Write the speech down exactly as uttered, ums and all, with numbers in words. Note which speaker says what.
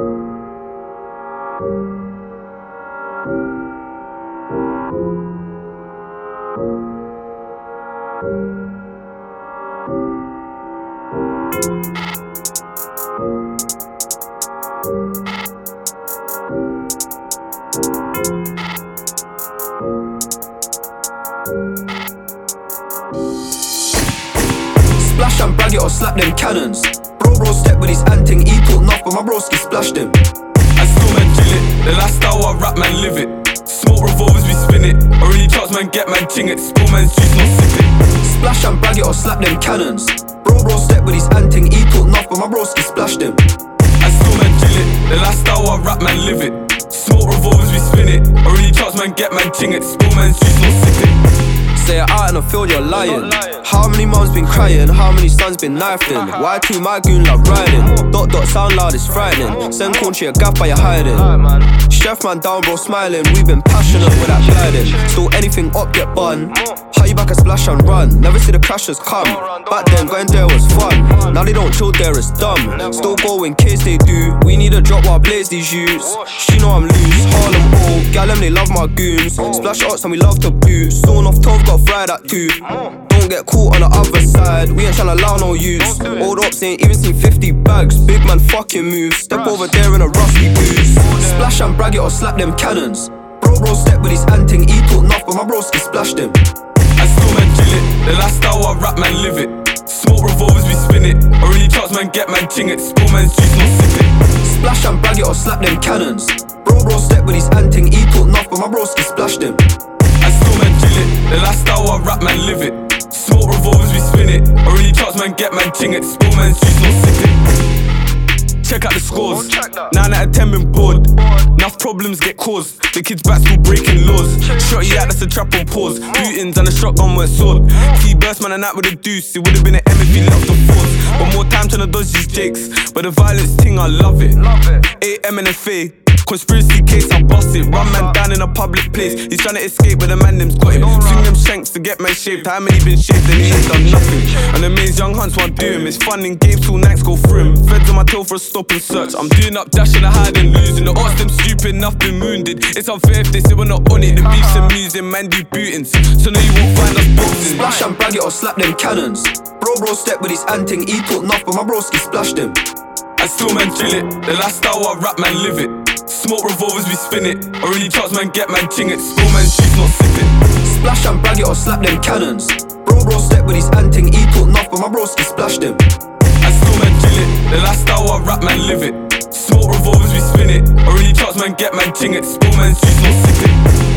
Speaker 1: Splash and brag it or slap them cannons. Bro bro step with his anting, he talk enough but my broski splashed him.
Speaker 2: I still man chill it, the lifestyle I rap man live it. Smoke revolvers we spin it, or really chance man get man ting it. Spill man's juice not sip it.
Speaker 1: Splash and brag it or slap them cannons. Bro bro step with his anting, he talk enough but my broski splashed him.
Speaker 2: I still man chill it, the lifestyle I rap man live it. Smoke revolvers we spin it, or really chance man get man ting it. Spill man's juice not sip it.
Speaker 1: Say it out in the field, you're lying. How many mums been crying? How many sons been knifed in? Why two my goon love riding? Dot dot sound loud, it's frightening. Send country a gaff by your hiding. Chef man down bro smiling. We've been passionate with that gliding. Still anything up get bun. How you back a splash and run? Never see the crashers come. Back then going there was fun. Now they don't chill there, it's dumb. Still go in case they do. We need a drop while blaze these youths. She know I'm loose. Harlem all, Gallem they love my goons. Splash ups and we love to boot. Sawn off twelve got fried at two. Don't get caught on the other side. We ain't tryna allow no use. Old ops ain't even seen fifty bags. Big man fucking move. Step over there in a rusty boots. Splash and brag it or slap them cannons. Bro bro step with his anting, he talk enough but my broski splashed him.
Speaker 2: I still man chill it, the lifestyle I rap man live it. Smoke revolvers we spin it, or really chance man get man ting it. Spill man's juice not sip it.
Speaker 1: Splash and brag it or slap them cannons. Bro bro step with his anting, he talk enough but my broski splashed him.
Speaker 2: I still man chill it, the lifestyle I rap man live it. Smoke revolvers we spin it, or really chance man get man ting it. Spill man's juice not sip it. Check out the scores, nine out of ten been bored. Enough problems get caused, the kids back school breaking laws. Shotty out, that's a trap on pause. Bootings and a shotgun with a sword. T-burst man and that with a deuce, it would've been an M if he left the force. But more time trying to dodge these jakes, but the violence ting I love it. A M and F A, conspiracy case I bust it. Run man down in a public place, he's trying to escape but the man them's got him. Swing them shanks to get man shaped, how many been shaped and he ain't done nothing. And the mains young hunts won't do him, it's fun in games till nights go through him. Feds on my tail for a stop and search, I'm doing up dashing and hiding, losing. The odds them stupid enough been wounded. It's unfair if they say we're not on it, the beef's amusing, man do bootings. So no you won't find us boxing.
Speaker 1: Splash and brag it or slap them cannons. Bro bro step with his anting, he talk enough but my broski splashed him.
Speaker 2: I still man chill it, the lifestyle I rap man live it. Smoke revolvers we spin it, or really chance man get man ting it. Spill man's juice not sip it.
Speaker 1: Splash and brag it or slap them cannons. Bro bro step with his anting, he talk enough but my broski splashed him.
Speaker 2: I still man chill it, the lifestyle I rap man live it. Smoke revolvers we spin it, or really chance man get man ting it. Spill man's juice not sip it.